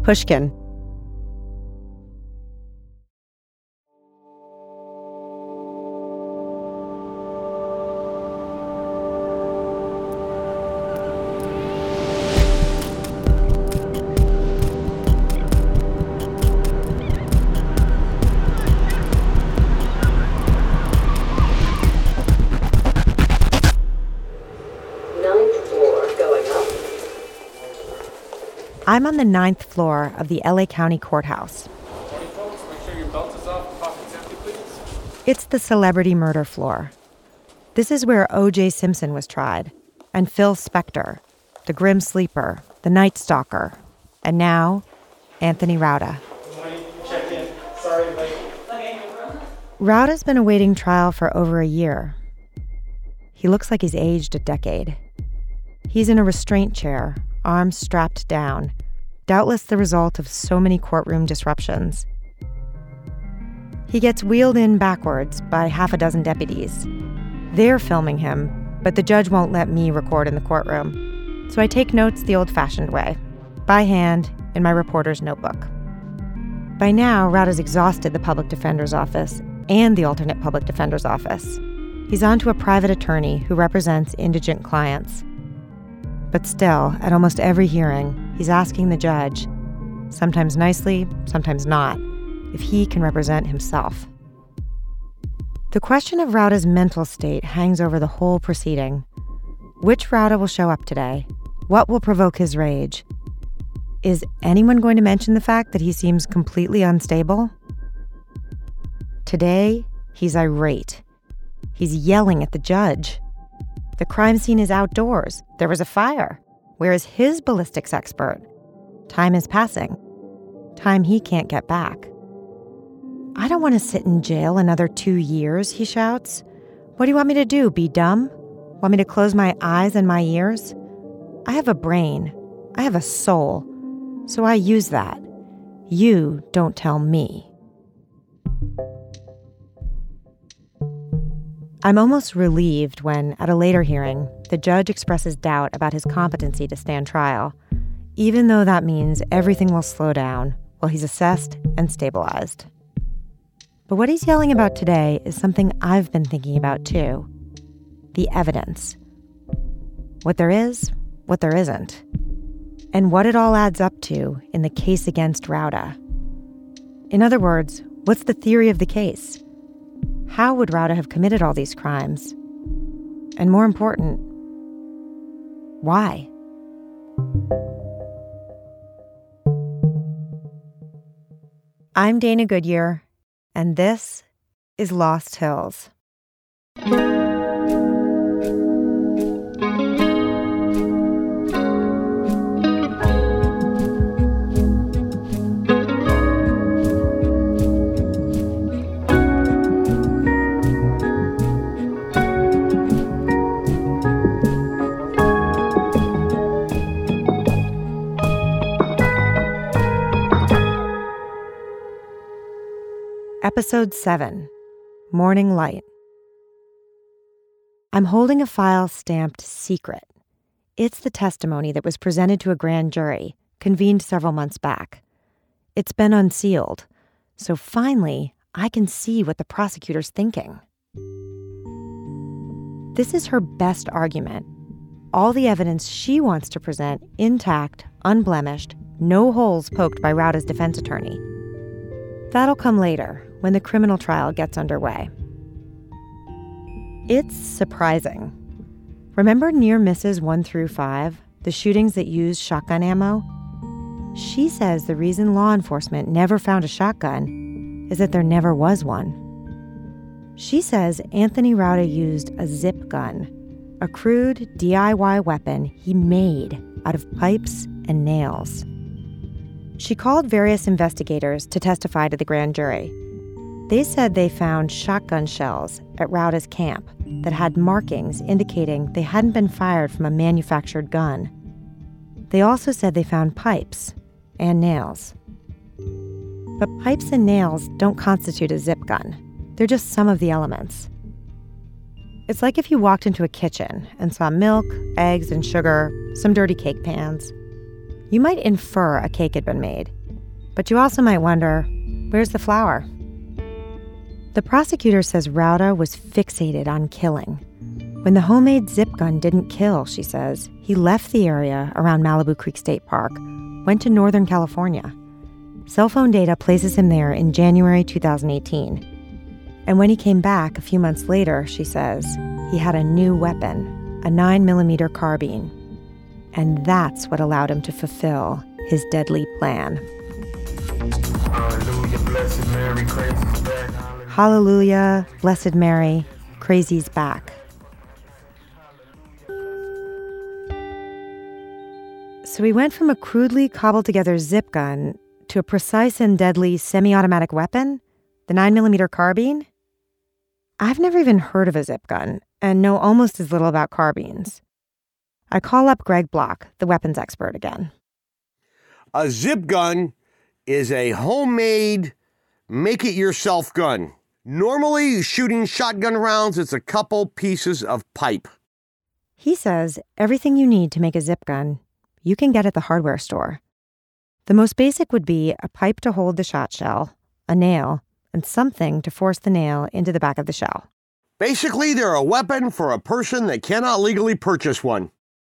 Pushkin. I'm on the 9th floor of the LA County Courthouse. Morning, folks. Make sure your belt is off and pockets empty, please. It's the celebrity murder floor. This is where O.J. Simpson was tried, and Phil Spector, the Grim Sleeper, the Night Stalker, and now, Anthony Rauda. Good morning. Check in. Sorry, late. Rauda's been awaiting trial for over a year. He looks like he's aged a decade. He's in a restraint chair, arms strapped down, doubtless the result of so many courtroom disruptions. He gets wheeled in backwards by half a dozen deputies. They're filming him, but the judge won't let me record in the courtroom. So I take notes the old-fashioned way, by hand, in my reporter's notebook. By now, Rauda's exhausted the public defender's office and the alternate public defender's office. He's on to a private attorney who represents indigent clients. But still, at almost every hearing, he's asking the judge, sometimes nicely, sometimes not, if he can represent himself. The question of Rauda's mental state hangs over the whole proceeding. Which Rauda will show up today? What will provoke his rage? Is anyone going to mention the fact that he seems completely unstable? Today, he's irate. He's yelling at the judge. The crime scene is outdoors. There was a fire. Where is his ballistics expert? Time is passing. Time he can't get back. I don't want to sit in jail another 2 years, he shouts. What do you want me to do, be dumb? Want me to close my eyes and my ears? I have a brain. I have a soul. So I use that. You don't tell me. I'm almost relieved when, at a later hearing, the judge expresses doubt about his competency to stand trial, even though that means everything will slow down while he's assessed and stabilized. But what he's yelling about today is something I've been thinking about too. The evidence. What there is, what there isn't. And what it all adds up to in the case against Rauda. In other words, what's the theory of the case? How would Rauda have committed all these crimes? And more important, why? I'm Dana Goodyear, and this is Lost Hills. Episode 7, Morning Light. I'm holding a file stamped secret. It's the testimony that was presented to a grand jury, convened several months back. It's been unsealed, so finally I can see what the prosecutor's thinking. This is her best argument. All the evidence she wants to present intact, unblemished, no holes poked by Rauda's defense attorney. That'll come later, when the criminal trial gets underway. It's surprising. Remember near misses 1 through 5, the shootings that used shotgun ammo? She says the reason law enforcement never found a shotgun is that there never was one. She says Anthony Rauda used a zip gun, a crude DIY weapon he made out of pipes and nails. She called various investigators to testify to the grand jury. They said they found shotgun shells at Rauda's camp that had markings indicating they hadn't been fired from a manufactured gun. They also said they found pipes and nails. But pipes and nails don't constitute a zip gun. They're just some of the elements. It's like if you walked into a kitchen and saw milk, eggs, and sugar, some dirty cake pans. You might infer a cake had been made, But you also might wonder, where's the flour? The prosecutor says Rauda was fixated on killing. When the homemade zip gun didn't kill, she says, he left the area around Malibu Creek State Park, went to Northern California. Cell phone data places him there in January 2018. And when he came back a few months later, she says, he had a new weapon, a 9mm carbine. And that's what allowed him to fulfill his deadly plan. Hallelujah, blessed Mary, crazy's back. Hallelujah, blessed Mary, crazy's back. So we went from a crudely cobbled-together zip gun to a precise and deadly semi-automatic weapon, the 9mm carbine. I've never even heard of a zip gun and know almost as little about carbines. I call up Greg Block, the weapons expert, again. A zip gun is a homemade, make-it-yourself gun. Normally, shooting shotgun rounds, it's a couple pieces of pipe. He says everything you need to make a zip gun, you can get at the hardware store. The most basic would be a pipe to hold the shot shell, a nail, and something to force the nail into the back of the shell. Basically, they're a weapon for a person that cannot legally purchase one.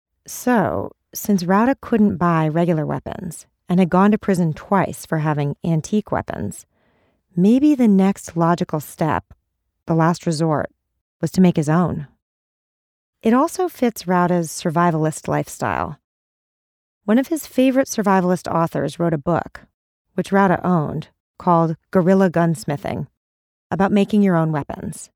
So, since Rauda couldn't buy regular weapons and had gone to prison twice for having antique weapons, maybe the next logical step, the last resort, was to make his own. It also fits Rauda's survivalist lifestyle. One of his favorite survivalist authors wrote a book, which Rauda owned, called Guerrilla Gunsmithing, about making your own weapons.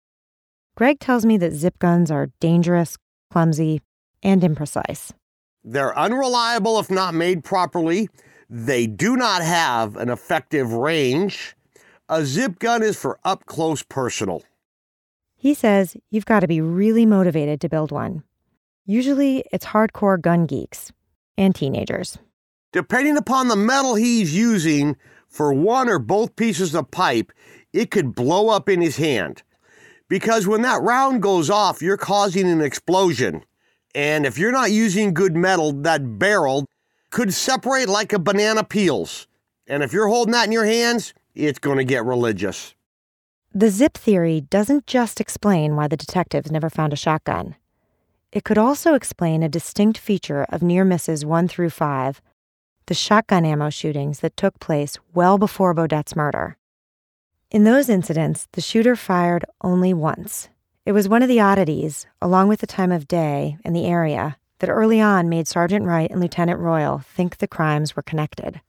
Greg tells me that zip guns are dangerous, clumsy, and imprecise. They're unreliable if not made properly. They do not have an effective range. A zip gun is for up-close personal. He says you've got to be really motivated to build one. Usually, it's hardcore gun geeks and teenagers. Depending upon the metal he's using for one or both pieces of pipe, it could blow up in his hand. Because when that round goes off, you're causing an explosion. And if you're not using good metal, that barrel could separate like a banana peels. And if you're holding that in your hands, it's going to get religious. The zip theory doesn't just explain why the detectives never found a shotgun. It could also explain a distinct feature of near misses 1 through 5, the shotgun ammo shootings that took place well before Beaudet's murder. In those incidents, the shooter fired only once. It was one of the oddities, along with the time of day and the area, that early on made Sergeant Wright and Lieutenant Royal think the crimes were connected.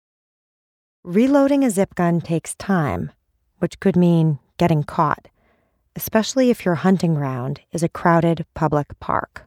Reloading a zip gun takes time, which could mean getting caught, especially if your hunting ground is a crowded public park.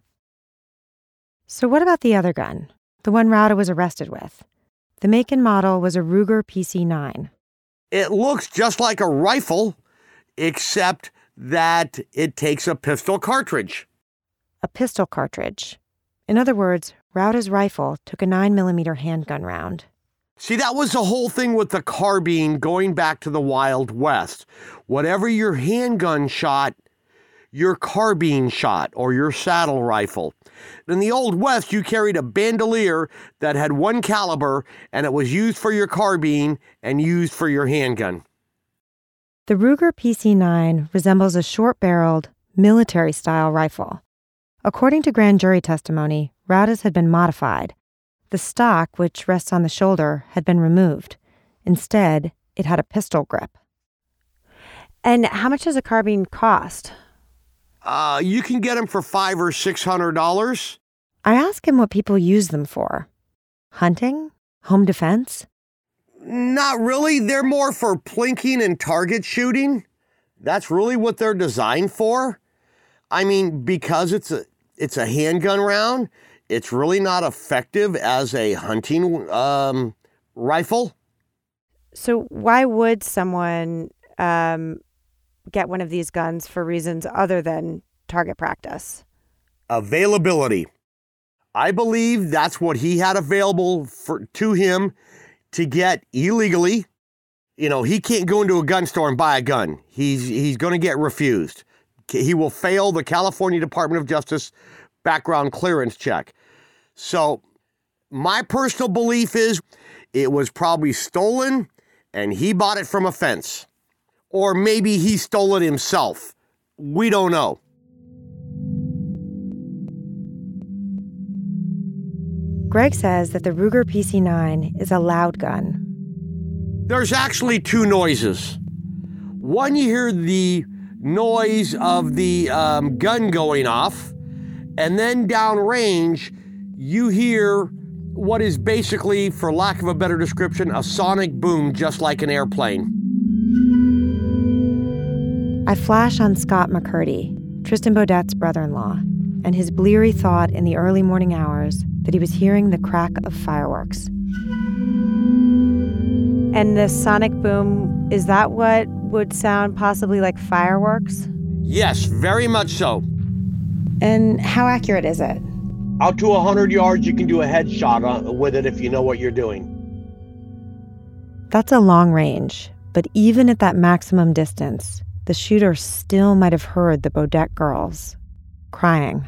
So what about the other gun, the one Rauda was arrested with? The make and model was a Ruger PC-9. It looks just like a rifle, except that it takes a pistol cartridge. A pistol cartridge. In other words, Rauda's rifle took a 9mm handgun round. See, that was the whole thing with the carbine going back to the Wild West. Whatever your handgun shot, your carbine shot, or your saddle rifle. In the Old West, you carried a bandolier that had one caliber, and it was used for your carbine and used for your handgun. The Ruger PC-9 resembles a short-barreled, military-style rifle. According to grand jury testimony, Rauda's had been modified. The stock, which rests on the shoulder, had been removed. Instead, it had a pistol grip. And how much does a carbine cost? You can get them for $500 or $600. I ask him what people use them for. Hunting? Home defense? Not really. They're more for plinking and target shooting. That's really what they're designed for. I mean, because it's a handgun round, it's really not effective as a hunting rifle. So why would someone get one of these guns for reasons other than target practice? Availability. I believe that's what he had available to him to get illegally. You know, he can't go into a gun store and buy a gun. He's going to get refused. He will fail the California Department of Justice background clearance check. So My personal belief is it was probably stolen and he bought it from a fence. Or maybe he stole it himself. We don't know. Greg says that the Ruger PC-9 is a loud gun. There's actually two noises. One, you hear the noise of the gun going off, and then downrange, you hear what is basically, for lack of a better description, a sonic boom, just like an airplane. I flash on Scott McCurdy, Tristan Beaudet's brother-in-law, and his bleary thought in the early morning hours that he was hearing the crack of fireworks. And the sonic boom, is that what would sound possibly like fireworks? Yes, very much so. And how accurate is it? Out to 100 yards, you can do a headshot with it if you know what you're doing. That's a long range, but even at that maximum distance, the shooter still might have heard the Beaudet girls crying.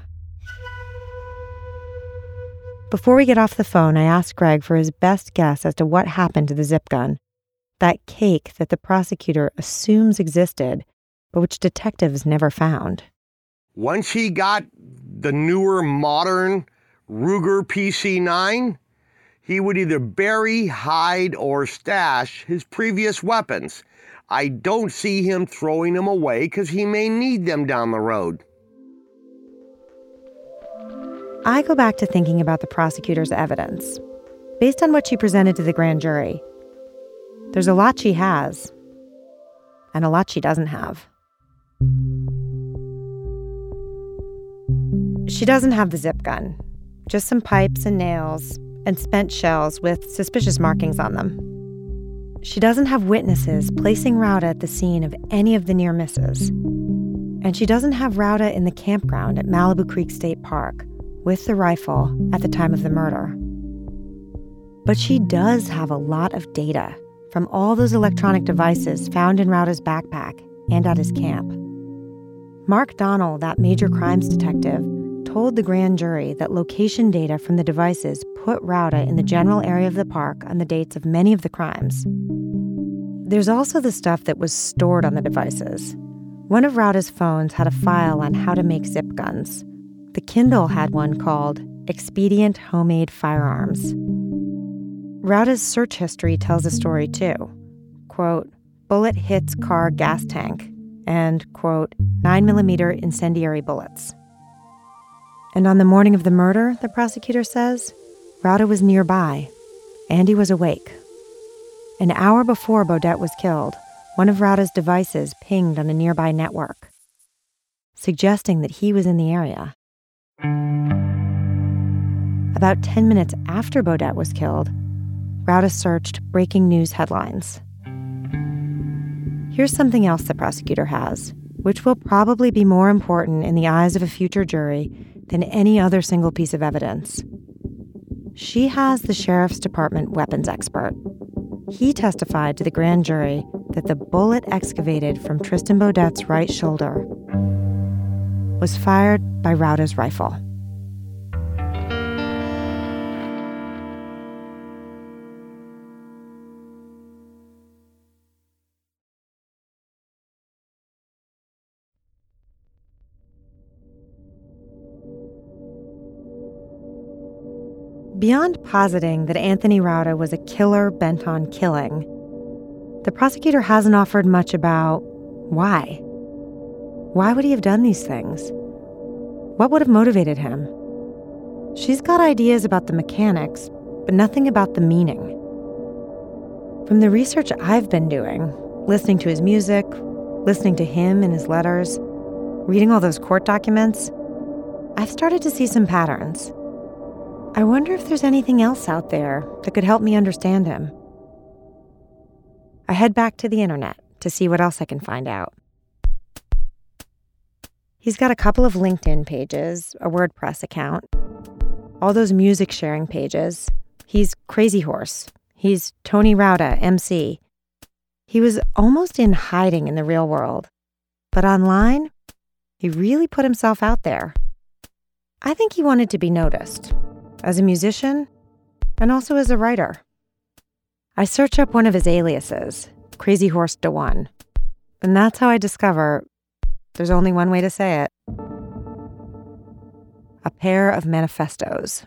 Before we get off the phone, I asked Greg for his best guess as to what happened to the zip gun, that cake that the prosecutor assumes existed, but which detectives never found. Once he got the newer, modern Ruger PC-9, he would either bury, hide, or stash his previous weapons. I don't see him throwing them away because he may need them down the road. I go back to thinking about the prosecutor's evidence. Based on what she presented to the grand jury, there's a lot she has, and a lot she doesn't have. She doesn't have the zip gun, just some pipes and nails and spent shells with suspicious markings on them. She doesn't have witnesses placing Rauda at the scene of any of the near misses. And she doesn't have Rauda in the campground at Malibu Creek State Park with the rifle at the time of the murder. But she does have a lot of data from all those electronic devices found in Rauda's backpack and at his camp. Mark Donnell, that major crimes detective, told the grand jury that location data from the devices put Rauda in the general area of the park on the dates of many of the crimes. There's also the stuff that was stored on the devices. One of Rauda's phones had a file on how to make zip guns. The Kindle had one called Expedient Homemade Firearms. Rauda's search history tells a story too. Quote, bullet hits car gas tank, and, quote, 9mm incendiary bullets. And on the morning of the murder, the prosecutor says, Rauda was nearby, and he was awake. An hour before Beaudet was killed, one of Rauda's devices pinged on a nearby network, suggesting that he was in the area. About 10 minutes after Beaudet was killed, Rauda searched breaking news headlines. Here's something else the prosecutor has, which will probably be more important in the eyes of a future jury than any other single piece of evidence. She has the sheriff's department weapons expert. He testified to the grand jury that the bullet excavated from Tristan Beaudet's right shoulder was fired by Rauda's rifle. Beyond positing that Anthony Rauda was a killer bent on killing, the prosecutor hasn't offered much about why. Why would he have done these things? What would have motivated him? She's got ideas about the mechanics, but nothing about the meaning. From the research I've been doing, listening to his music, listening to him and his letters, reading all those court documents, I've started to see some patterns. I wonder if there's anything else out there that could help me understand him. I head back to the internet to see what else I can find out. He's got a couple of LinkedIn pages, a WordPress account, all those music sharing pages. He's Crazy Horse. He's Tony Rauda, MC. He was almost in hiding in the real world. But online, he really put himself out there. I think he wanted to be noticed. As a musician, and also as a writer. I search up one of his aliases, Crazy Horse DeOne, and that's how I discover there's only one way to say it. A pair of manifestos.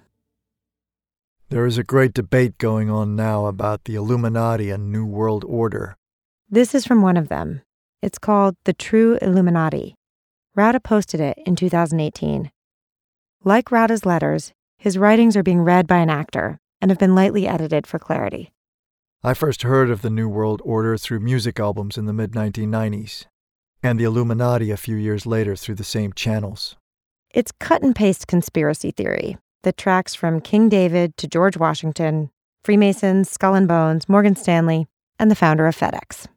There is a great debate going on now about the Illuminati and New World Order. This is from one of them. It's called The True Illuminati. Rauda posted it in 2018. Like Rauda's letters, his writings are being read by an actor and have been lightly edited for clarity. I first heard of the New World Order through music albums in the mid-1990s, and the Illuminati a few years later through the same channels. It's cut-and-paste conspiracy theory that tracks from King David to George Washington, Freemasons, Skull and Bones, Morgan Stanley, and the founder of FedEx.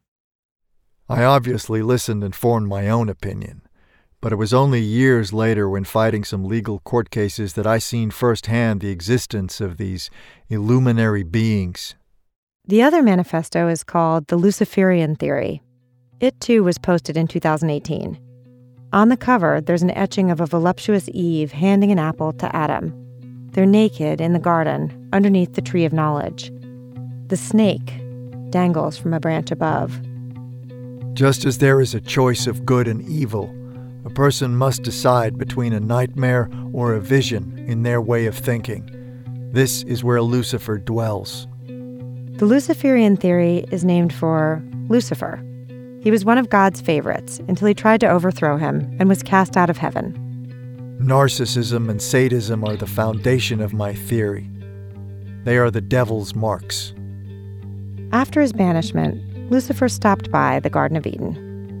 I obviously listened and formed my own opinion, but it was only years later when fighting some legal court cases that I seen firsthand the existence of these illuminary beings. The other manifesto is called The Luciferian Theory. It too was posted in 2018. On the cover, there's an etching of a voluptuous Eve handing an apple to Adam. They're naked in the garden, underneath the tree of knowledge. The snake dangles from a branch above. Just as there is a choice of good and evil, a person must decide between a nightmare or a vision in their way of thinking. This is where Lucifer dwells. The Luciferian theory is named for Lucifer. He was one of God's favorites until he tried to overthrow him and was cast out of heaven. Narcissism and sadism are the foundation of my theory. They are the devil's marks. After his banishment, Lucifer stopped by the Garden of Eden.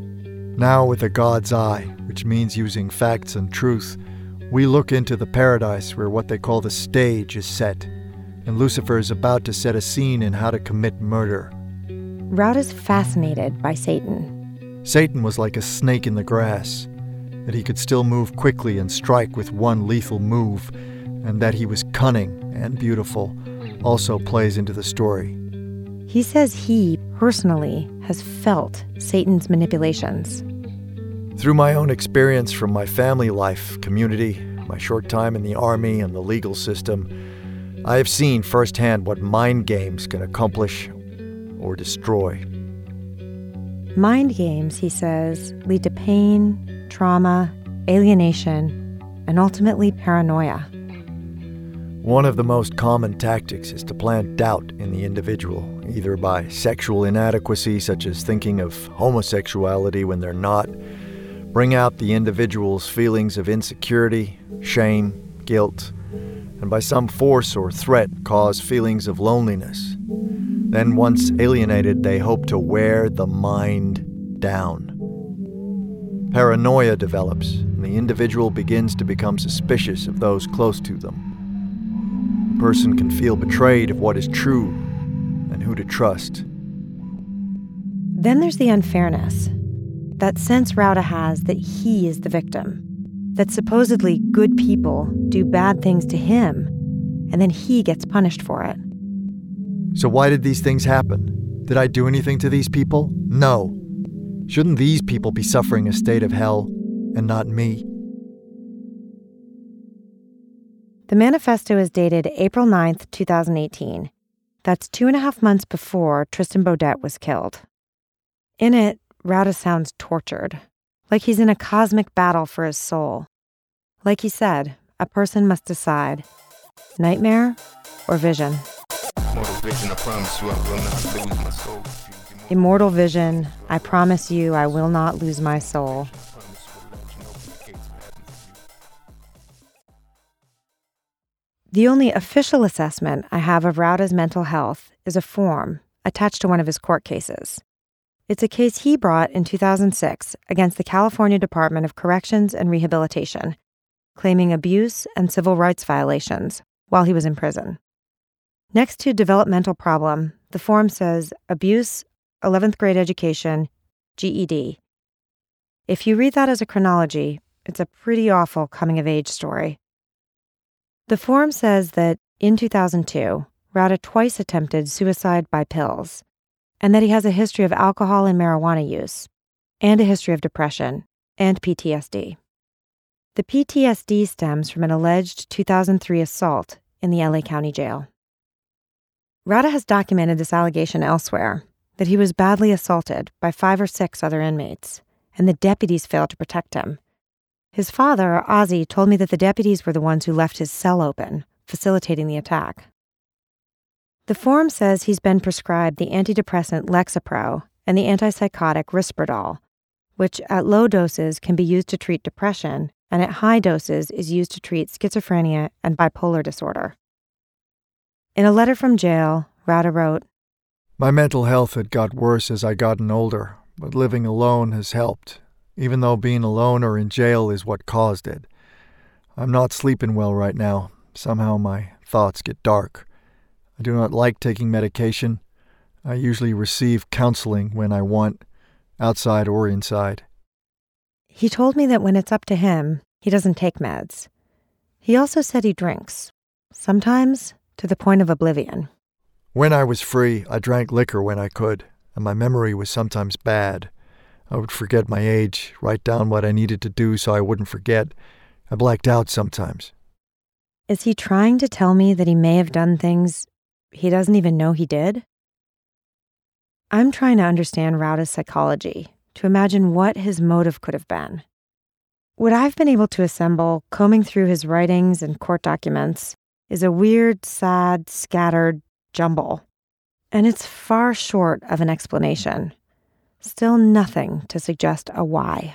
Now with a God's eye, which means using facts and truth, we look into the paradise where what they call the stage is set, and Lucifer is about to set a scene in how to commit murder. Rauda's fascinated by Satan. Satan was like a snake in the grass, that he could still move quickly and strike with one lethal move, and that he was cunning and beautiful also plays into the story. He says he, personally, has felt Satan's manipulations. Through my own experience from my family life, community, my short time in the army and the legal system, I have seen firsthand what mind games can accomplish or destroy. Mind games, he says, lead to pain, trauma, alienation, and ultimately paranoia. One of the most common tactics is to plant doubt in the individual, either by sexual inadequacy, such as thinking of homosexuality when they're not, bring out the individual's feelings of insecurity, shame, guilt, and by some force or threat cause feelings of loneliness. Then once alienated, they hope to wear the mind down. Paranoia develops, and the individual begins to become suspicious of those close to them. A person can feel betrayed of what is true and who to trust. Then there's the unfairness. That sense Rauda has that he is the victim. That supposedly good people do bad things to him, and then he gets punished for it. So why did these things happen? Did I do anything to these people? No. Shouldn't these people be suffering a state of hell, and not me? The manifesto is dated April 9th, 2018. That's 2.5 months before Tristan Beaudet was killed. In it, Rauda sounds tortured, like he's in a cosmic battle for his soul. Like he said, a person must decide, nightmare or vision. Immortal vision, I promise you I will not lose my soul. The only official assessment I have of Rauda's mental health is a form attached to one of his court cases. It's a case he brought in 2006 against the California Department of Corrections and Rehabilitation, claiming abuse and civil rights violations while he was in prison. Next to developmental problem, the form says abuse, 11th grade education, GED. If you read that as a chronology, it's a pretty awful coming-of-age story. The form says that in 2002, Rauda twice attempted suicide by pills, and that he has a history of alcohol and marijuana use, and a history of depression, and PTSD. The PTSD stems from an alleged 2003 assault in the LA County Jail. Rauda has documented this allegation elsewhere, that he was badly assaulted by 5 or 6 other inmates, and the deputies failed to protect him. His father, Ozzy, told me that the deputies were the ones who left his cell open, facilitating the attack. The form says he's been prescribed the antidepressant Lexapro and the antipsychotic Risperdal, which at low doses can be used to treat depression and at high doses is used to treat schizophrenia and bipolar disorder. In a letter from jail, Rauda wrote, My mental health had got worse as I gotten older, but living alone has helped, even though being alone or in jail is what caused it. I'm not sleeping well right now. Somehow my thoughts get dark. I do not like taking medication. I usually receive counseling when I want, outside or inside. He told me that when it's up to him, he doesn't take meds. He also said he drinks, sometimes to the point of oblivion. When I was free, I drank liquor when I could, and my memory was sometimes bad. I would forget my age, write down what I needed to do so I wouldn't forget. I blacked out sometimes. Is he trying to tell me that he may have done things he doesn't even know he did? I'm trying to understand Rauda's psychology, to imagine what his motive could have been. What I've been able to assemble, combing through his writings and court documents, is a weird, sad, scattered jumble. And it's far short of an explanation. Still nothing to suggest a why.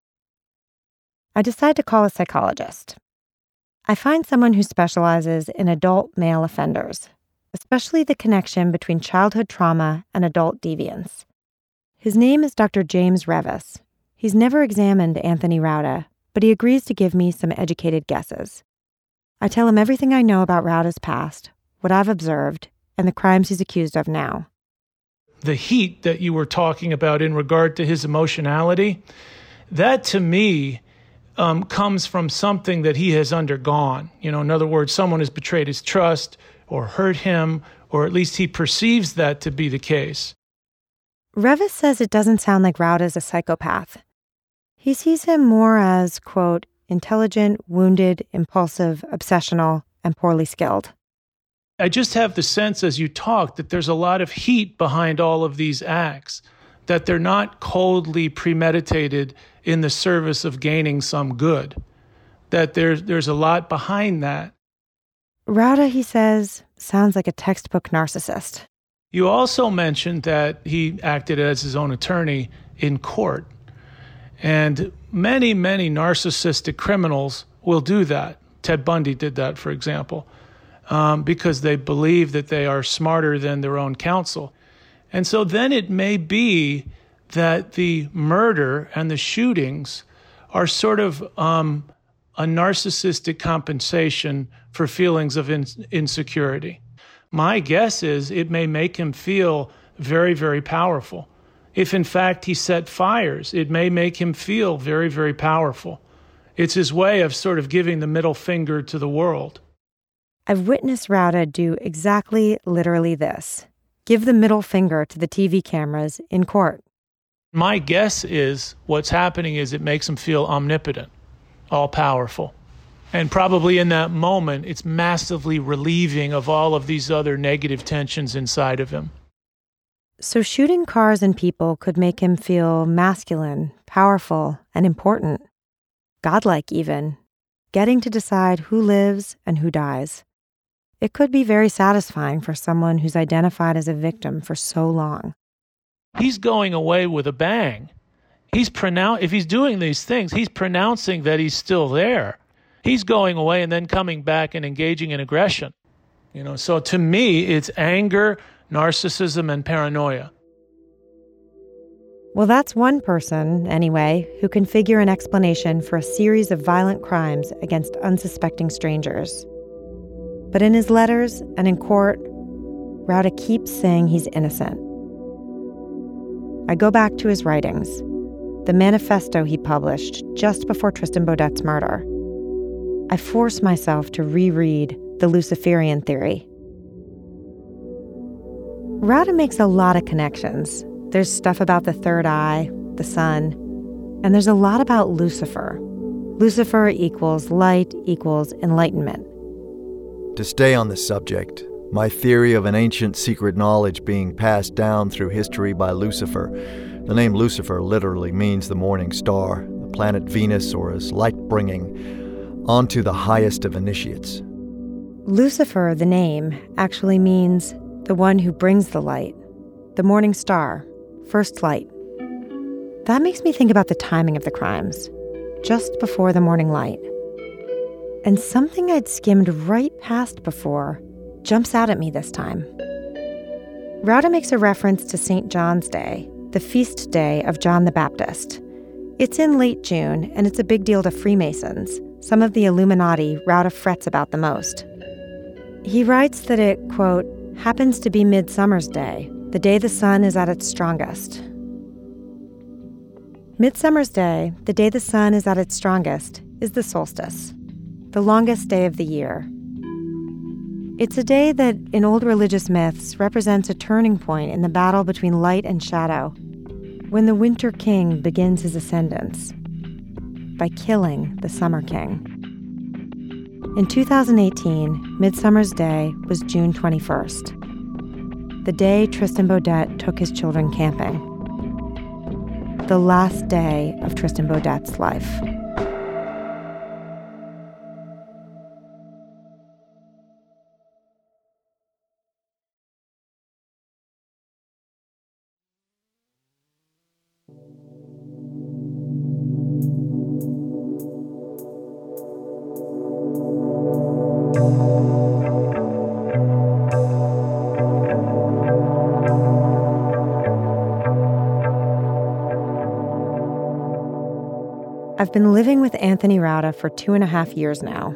I decide to call a psychologist. I find someone who specializes in adult male offenders, especially the connection between childhood trauma and adult deviance. His name is Dr. James Revis. He's never examined Anthony Rauda, but he agrees to give me some educated guesses. I tell him everything I know about Rauda's past, what I've observed, and the crimes he's accused of now. The heat that you were talking about in regard to his emotionality, that to me comes from something that he has undergone. In other words, someone has betrayed his trust or hurt him, or at least he perceives that to be the case. Revis says it doesn't sound like Rauda's a psychopath. He sees him more as, quote, intelligent, wounded, impulsive, obsessional, and poorly skilled. I just have the sense as you talk that there's a lot of heat behind all of these acts, that they're not coldly premeditated in the service of gaining some good, that there's a lot behind that. Rauda, he says, sounds like a textbook narcissist. You also mentioned that he acted as his own attorney in court. And many, many narcissistic criminals will do that. Ted Bundy did that, for example, because they believe that they are smarter than their own counsel. And so then it may be that the murder and the shootings are sort of a narcissistic compensation for feelings of insecurity. My guess is it may make him feel very, very powerful. If in fact he set fires, it may make him feel very, very powerful. It's his way of sort of giving the middle finger to the world. I've witnessed Rauda do exactly, literally this. Give the middle finger to the TV cameras in court. My guess is what's happening is it makes him feel omnipotent, all-powerful. And probably in that moment, it's massively relieving of all of these other negative tensions inside of him. So shooting cars and people could make him feel masculine, powerful, and important. Godlike even. Getting to decide who lives and who dies. It could be very satisfying for someone who's identified as a victim for so long. He's going away with a bang. If he's doing these things, he's pronouncing that he's still there. He's going away and then coming back and engaging in aggression. So to me, it's anger, narcissism, and paranoia. Well, that's one person, anyway, who can figure an explanation for a series of violent crimes against unsuspecting strangers. But in his letters and in court, Rauda keeps saying he's innocent. I go back to his writings, the manifesto he published just before Tristan Baudette's murder. I force myself to reread the Luciferian theory. Rauda makes a lot of connections. There's stuff about the third eye, the sun, and there's a lot about Lucifer. Lucifer equals light equals enlightenment. To stay on the subject, My theory of an ancient secret knowledge being passed down through history by Lucifer. The name Lucifer literally means the morning star, the planet Venus, or as light-bringing, onto the highest of initiates. Lucifer, the name, actually means the one who brings the light, the morning star, first light. That makes me think about the timing of the crimes, just before the morning light. And something I'd skimmed right past before jumps out at me this time. Rauda makes a reference to St. John's Day, the feast day of John the Baptist. It's in late June, and it's a big deal to Freemasons, some of the Illuminati Rauda frets about the most. He writes that it, quote, happens to be Midsummer's Day, the day the sun is at its strongest. Midsummer's Day, the day the sun is at its strongest, is the solstice, the longest day of the year. It's a day that, in old religious myths, represents a turning point in the battle between light and shadow, when the winter king begins his ascendance by killing the summer king. In 2018, Midsummer's Day was June 21st, the day Tristan Beaudet took his children camping. The last day of Tristan Beaudet's life. I've been living with Anthony Rauda for 2.5 years now.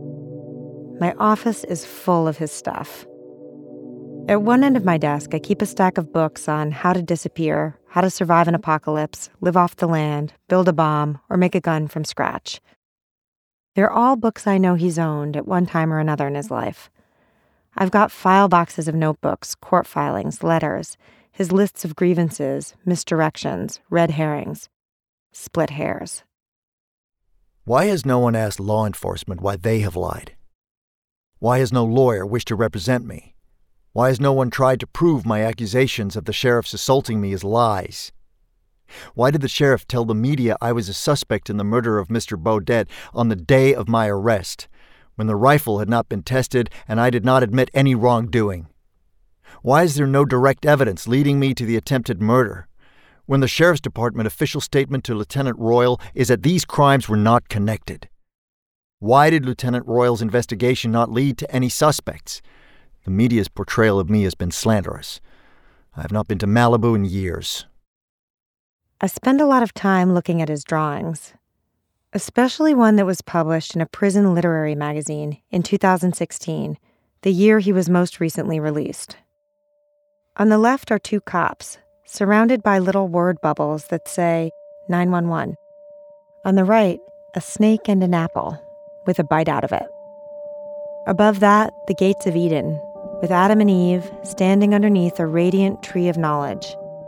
My office is full of his stuff. At one end of my desk, I keep a stack of books on how to disappear, how to survive an apocalypse, live off the land, build a bomb, or make a gun from scratch. They're all books I know he's owned at one time or another in his life. I've got file boxes of notebooks, court filings, letters, his lists of grievances, misdirections, red herrings, split hairs. Why has no one asked law enforcement why they have lied? Why has no lawyer wished to represent me? Why has no one tried to prove my accusations of the sheriff's assaulting me as lies? Why did the sheriff tell the media I was a suspect in the murder of Mr. Beaudet on the day of my arrest, when the rifle had not been tested and I did not admit any wrongdoing? Why is there no direct evidence leading me to the attempted murder, when the Sheriff's Department official statement to Lieutenant Royal is that these crimes were not connected? Why did Lieutenant Royal's investigation not lead to any suspects? The media's portrayal of me has been slanderous. I have not been to Malibu in years. I spend a lot of time looking at his drawings, especially one that was published in a prison literary magazine in 2016, the year he was most recently released. On the left are 2 cops, surrounded by little word bubbles that say 911. On the right, a snake and an apple, with a bite out of it. Above that, the gates of Eden, with Adam and Eve standing underneath a radiant tree of knowledge.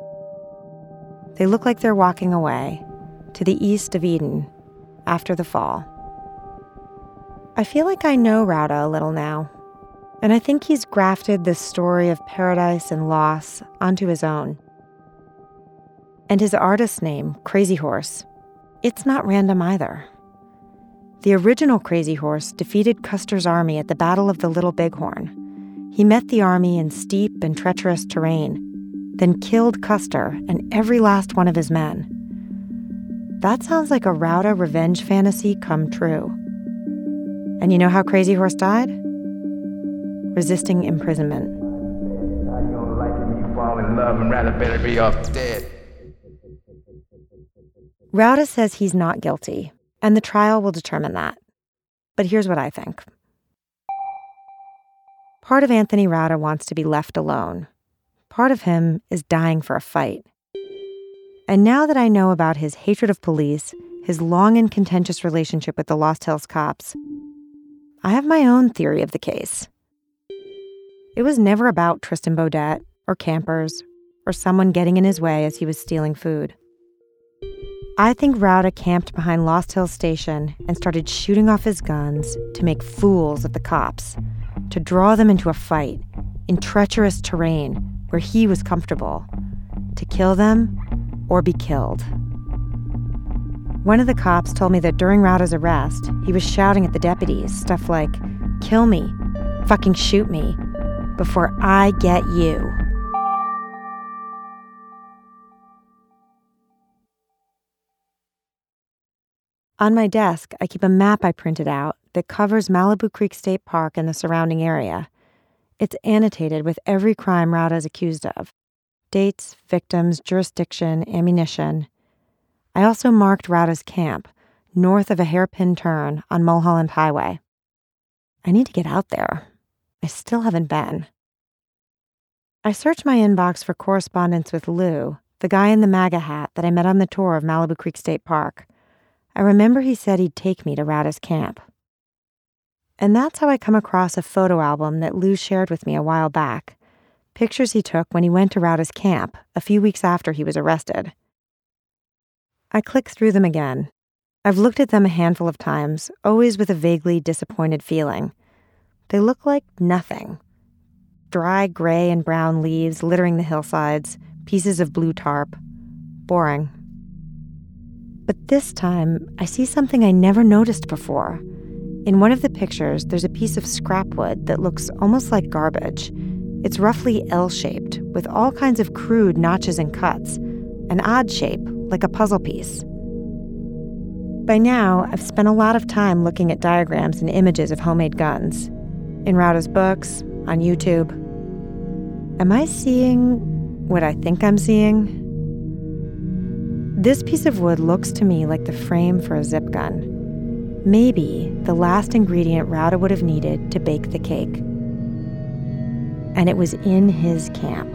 They look like they're walking away, to the east of Eden, after the fall. I feel like I know Rauda a little now, and I think he's grafted this story of paradise and loss onto his own. And his artist name, Crazy Horse, it's not random either. The original Crazy Horse defeated Custer's army at the Battle of the Little Bighorn. He met the army in steep and treacherous terrain, then killed Custer and every last one of his men. That sounds like a Rauda revenge fantasy come true. And you know how Crazy Horse died? Resisting imprisonment. How you gonna like it when you fall in love and rather better be off dead? Rauda says he's not guilty, and the trial will determine that. But here's what I think. Part of Anthony Rauda wants to be left alone. Part of him is dying for a fight. And now that I know about his hatred of police, his long and contentious relationship with the Lost Hills cops, I have my own theory of the case. It was never about Tristan Beaudet or campers or someone getting in his way as he was stealing food. I think Rauda camped behind Lost Hills Station and started shooting off his guns to make fools of the cops, to draw them into a fight, in treacherous terrain where he was comfortable, to kill them or be killed. One of the cops told me that during Rauda's arrest, he was shouting at the deputies stuff like, "Kill me, fucking shoot me, before I get you." On my desk, I keep a map I printed out that covers Malibu Creek State Park and the surrounding area. It's annotated with every crime Rauda is accused of: dates, victims, jurisdiction, ammunition. I also marked Rauda's camp, north of a hairpin turn on Mulholland Highway. I need to get out there. I still haven't been. I searched my inbox for correspondence with Lou, the guy in the MAGA hat that I met on the tour of Malibu Creek State Park. I remember he said he'd take me to Rauda's camp. And that's how I come across a photo album that Lou shared with me a while back. Pictures he took when he went to Rauda's camp a few weeks after he was arrested. I click through them again. I've looked at them a handful of times, always with a vaguely disappointed feeling. They look like nothing. Dry gray and brown leaves littering the hillsides, pieces of blue tarp. Boring. But this time, I see something I never noticed before. In one of the pictures, there's a piece of scrap wood that looks almost like garbage. It's roughly L-shaped, with all kinds of crude notches and cuts, an odd shape, like a puzzle piece. By now, I've spent a lot of time looking at diagrams and images of homemade guns. In Rauda's books, on YouTube. Am I seeing what I think I'm seeing? This piece of wood looks to me like the frame for a zip gun. Maybe the last ingredient Rauda would have needed to bake the cake. And it was in his camp.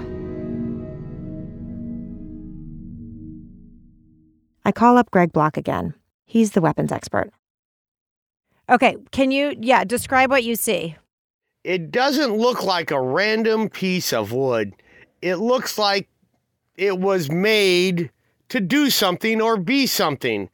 I call up Greg Block again. He's the weapons expert. Okay, can you, describe what you see? It doesn't look like a random piece of wood. It looks like it was made to do something or be something.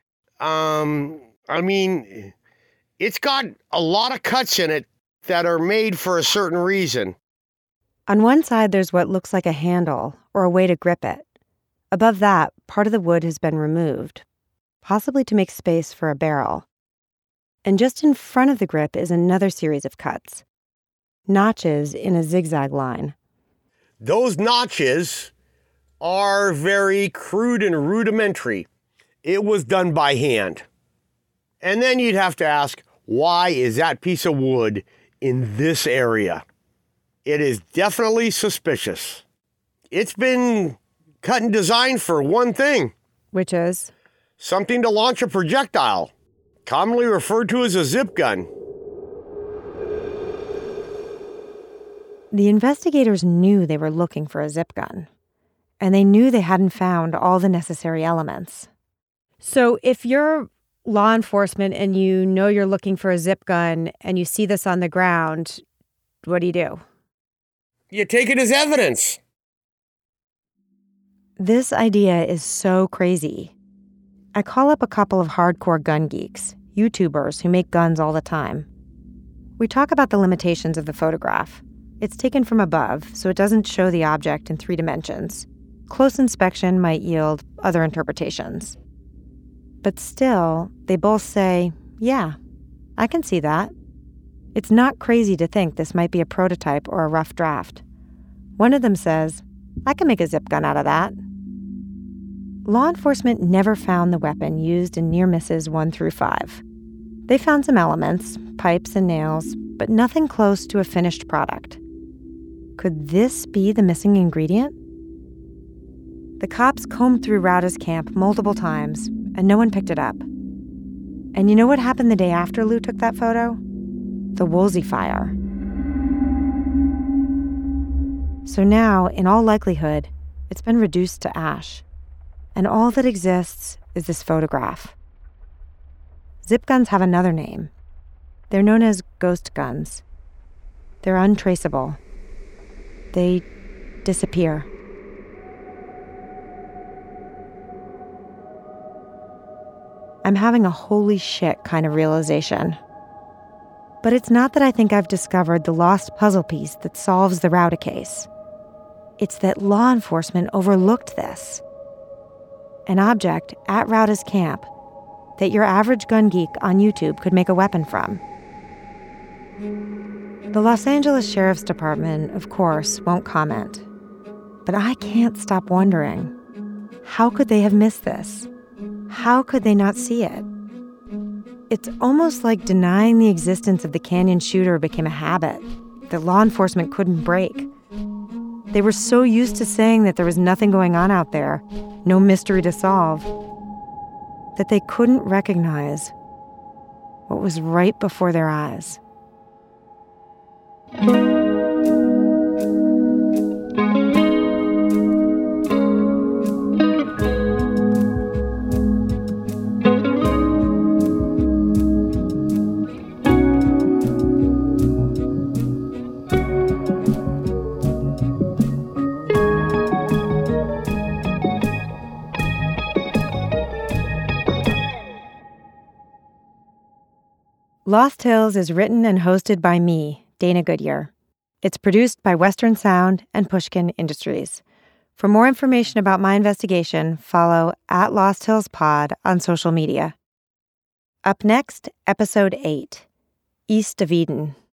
It's got a lot of cuts in it that are made for a certain reason. On one side, there's what looks like a handle or a way to grip it. Above that, part of the wood has been removed, possibly to make space for a barrel. And just in front of the grip is another series of cuts. Notches in a zigzag line. Those notches are very crude and rudimentary. It was done by hand. And then you'd have to ask, why is that piece of wood in this area? It is definitely suspicious. It's been cut and designed for one thing. Which is? Something to launch a projectile, commonly referred to as a zip gun. The investigators knew they were looking for a zip gun, and they knew they hadn't found all the necessary elements. So if you're law enforcement and you know you're looking for a zip gun and you see this on the ground, what do? You take it as evidence. This idea is so crazy. I call up a couple of hardcore gun geeks, YouTubers who make guns all the time. We talk about the limitations of the photograph. It's taken from above, so it doesn't show the object in 3 dimensions. Close inspection might yield other interpretations. But still, they both say, yeah, I can see that. It's not crazy to think this might be a prototype or a rough draft. One of them says, I can make a zip gun out of that. Law enforcement never found the weapon used in near misses 1 through 5. They found some elements, pipes and nails, but nothing close to a finished product. Could this be the missing ingredient? The cops combed through Rauda's camp multiple times, and no one picked it up. And you know what happened the day after Lou took that photo? The Woolsey fire. So now, in all likelihood, it's been reduced to ash. And all that exists is this photograph. Zip guns have another name. They're known as ghost guns. They're untraceable. They disappear. I'm having a holy shit kind of realization. But it's not that I think I've discovered the lost puzzle piece that solves the Rauda case. It's that law enforcement overlooked this. An object at Rauda's camp that your average gun geek on YouTube could make a weapon from. The Los Angeles Sheriff's Department, of course, won't comment. But I can't stop wondering, how could they have missed this? How could they not see it? It's almost like denying the existence of the Canyon shooter became a habit that law enforcement couldn't break. They were so used to saying that there was nothing going on out there, no mystery to solve, that they couldn't recognize what was right before their eyes. Lost Hills is written and hosted by me, Dana Goodyear. It's produced by Western Sound and Pushkin Industries. For more information about my investigation, follow @LostHillsPod on social media. Up next, Episode 8, East of Eden.